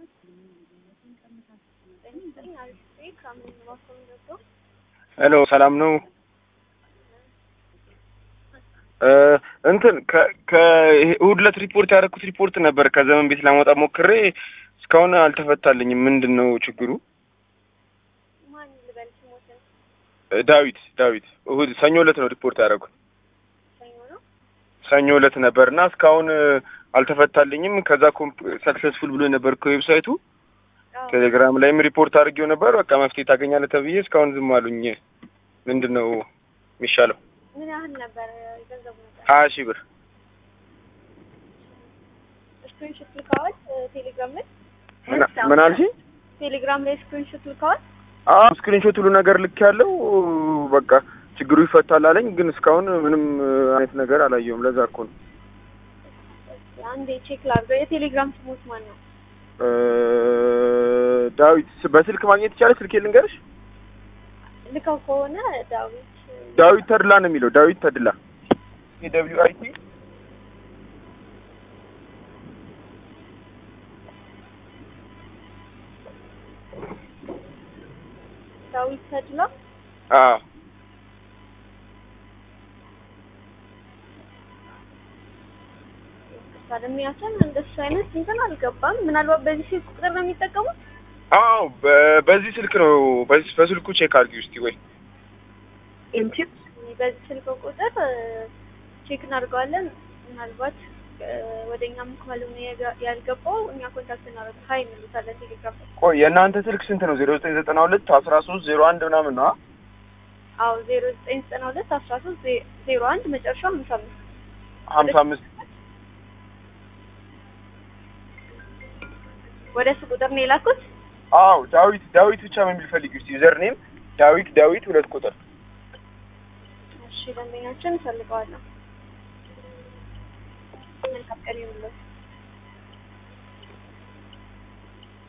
ሄሎ ሰላም ነው። እንትን ከእሁድ ዕለት ሪፖርት ያደረኩት ሪፖርት ነበር ከዘመን ቤት ላመጣ ሞክሬ እስካሁን አልተፈታልኝም። ምንድነው ችግሩ? ማን ልበል ስሞትን? ዳዊት እሁድ ሰኞ ዕለት ነው ሪፖርት ያደረኩት። ሰኞ ነው? ሰኞ ዕለት ነበርና እስካሁን አልተፈታልኝም። ከዛ ሰክሰስፉል ብሎ ነበር ከዌብሳይቱ ቴሌግራም ላይም ሪፖርት አድርጌው ነበር። በቃ መፍትሄ ታገኛለህ ተብዬ እስካሁን ዝም አሉኝ። ምንድነው የሚሻለው? ምን ያህል ነበር ገንዘቡ? 20,000 ብር። ስክሪንሾት ልከዋል ቴሌግራም ላይ? ምን አልሽኝ? ቴሌግራም ላይ ስክሪንሾት ልከዋል? ስክሪንሾት ሁሉ ነገር ልክ ያለው በቃ ችግሩ ይፈታል አለኝ። ግን እስካሁን ምንም አይነት ነገር አላየሁም። ለዛ እኮ ነው። አንዴ ቼክ ላድርገው። የቴሌግራም ስሙት ማን ነው? ዳዊት። በስልክ ማግኘት ይቻላል? ስልኬ ልንገርሽ? ልከው ከሆነ ዳዊት ተድላ ነው የሚለው። ዳዊት ተድላ DWIT ዳዊት ተድላ። ታደሚያችን እንደሱ አይነት እንትን አልገባም። ምናልባት በዚህ ስልክ ቁጥር ነው የሚጠቀሙት? በዚህ ስልክ ነው። በስልኩ ቼክ አድርጊ እስቲ ወይ እንቺ በዚህ ስልክ ቁጥር ቼክ እናድርገዋለን። ምናልባት ወደኛም ካልሆነ ያልገባው እኛ ኮንታክት እናደርግ ሀይ እንሉታለን ቴሌግራም ላይ። ቆይ የእናንተ ስልክ ስንት ነው? 0992 1301 ምናምን ነው? አዎ 0992 1301 መጨረሻው 55 ወደ እሱ ቁጥር ነው የላኩት? አዎ ዳዊት ብቻ ምን ቢፈልጊ እስቲ ዩዘር ኔም ዳዊት 2 ቁጥር። እሺ ደንበኛችን ፈልገዋለሁ። መልካም ቀን ይሁንልዎት።